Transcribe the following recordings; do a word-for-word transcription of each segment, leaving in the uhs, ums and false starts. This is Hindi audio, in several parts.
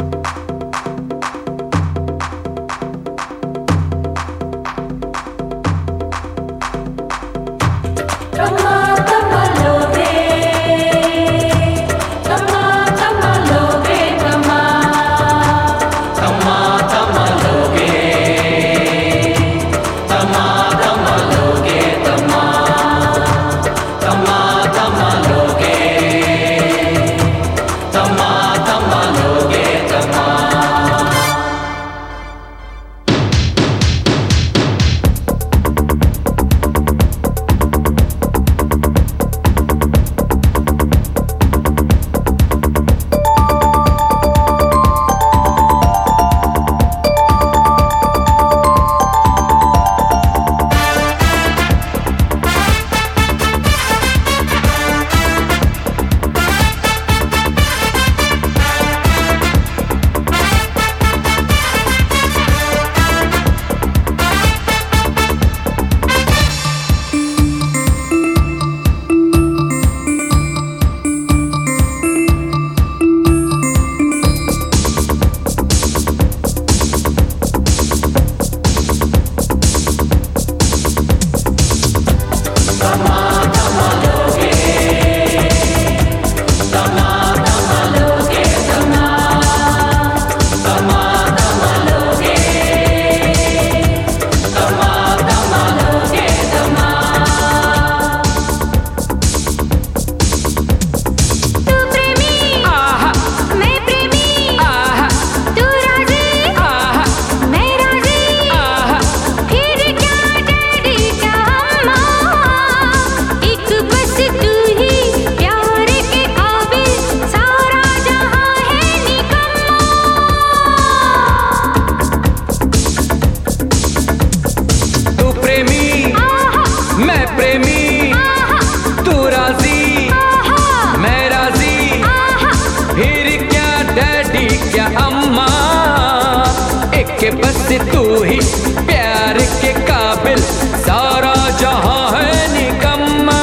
के बस तू ही प्यार के काबिल, सारा जहां है निकम्मा।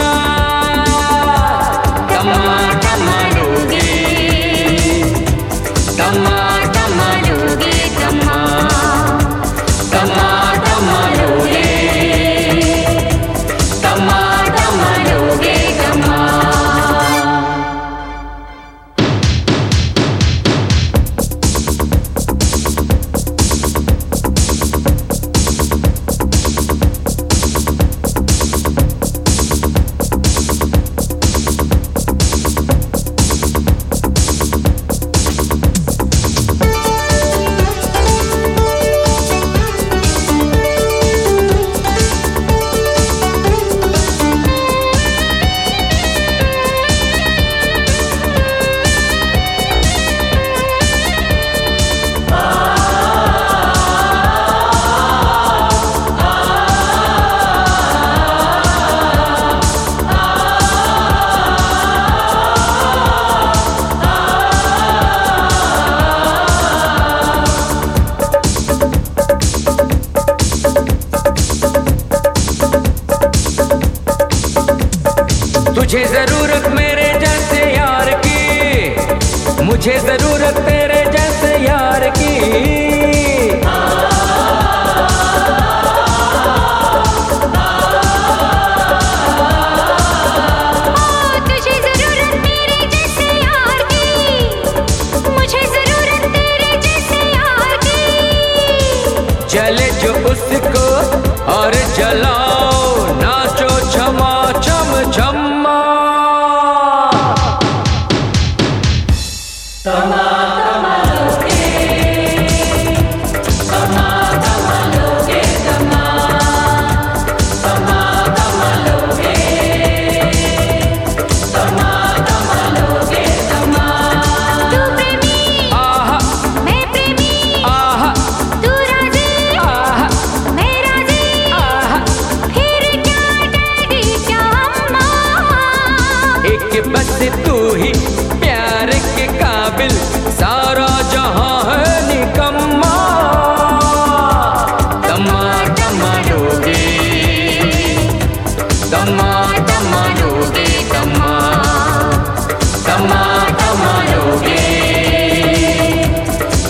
तमा तमा लोगे, तमा तमा लोगे, तमा तमा तमा लोगे, तमा तमा लोगे, तमा। तुझे जरूरत मेरे जैसे यार की, मुझे जरूरत तेरे जैसे यार की। तुझे जरूरत मेरे जैसे यार की, मुझे जरूरत तेरे जैसे यार की। जले जो उसको और जलाओ, नाचो छमा छम छम्मा। तमा तमा लोगे, तमा तमा लोगे, तमा तमा तमा लोगे, तमा तमा लोगे, तमा। तू प्रेमी, आहा, मैं प्रेमी, आहा, तू राजी, आहा, मैं राजी, आहा। फिर क्या डैडी क्या अम्मा। एक बस तू ही प्यार के काबिल, सारा जहां है निकम्मा। तमा तमा लोगे, तमा तमा लोगे, तमा तमा तमा लोगे,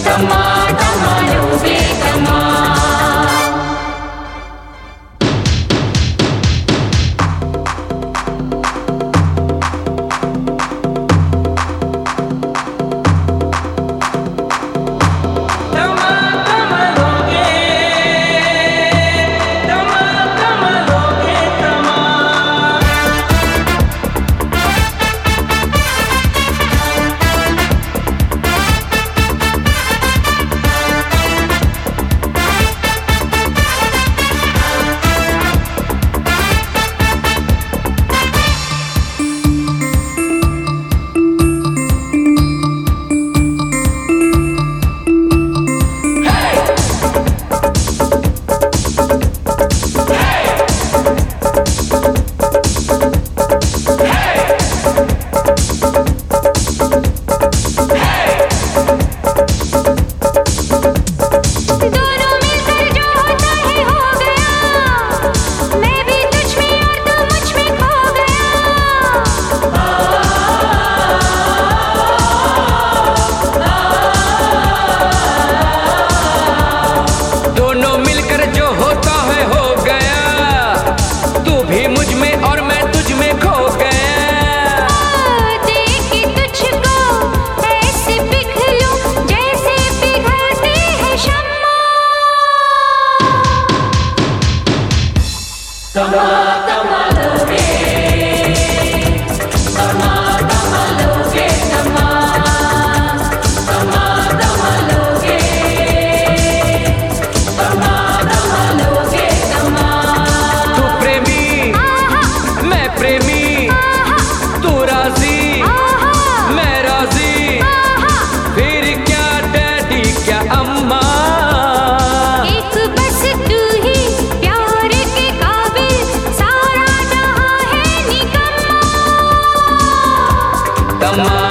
दमा